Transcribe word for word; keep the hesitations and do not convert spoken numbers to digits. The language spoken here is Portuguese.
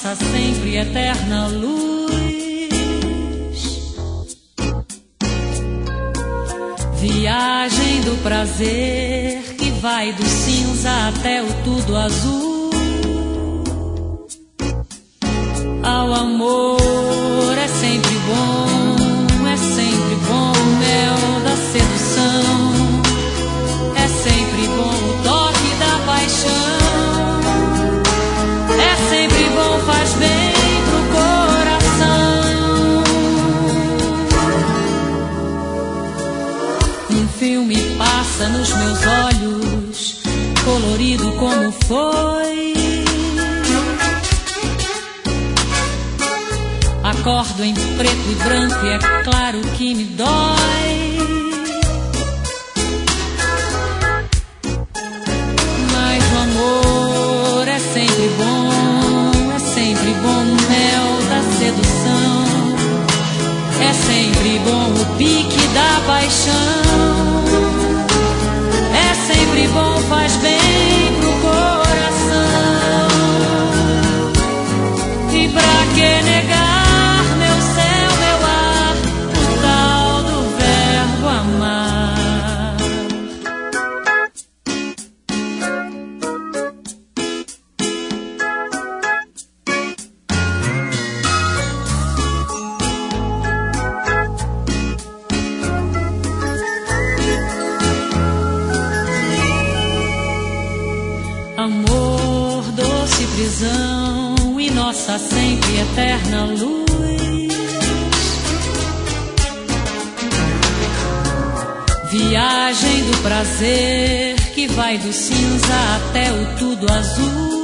nossa sempre eterna luz. Viagem do prazer que vai do cinza até o tudo azul. Ao amor é sempre bom, é sempre bom o mel da sedução. É sempre bom o toque da paixão. É sempre bom, faz bem pro coração. Um filme passa nos meus olhos, colorido como foi. Acordo em preto e branco e é claro que me dói. Mas o amor é sempre bom, é sempre bom o mel da sedução. É sempre bom o pique da paixão. É sempre bom, faz bem pro coração. E pra que negar amor, doce prisão e nossa sempre eterna luz. Viagem do prazer que vai do cinza até o tudo azul.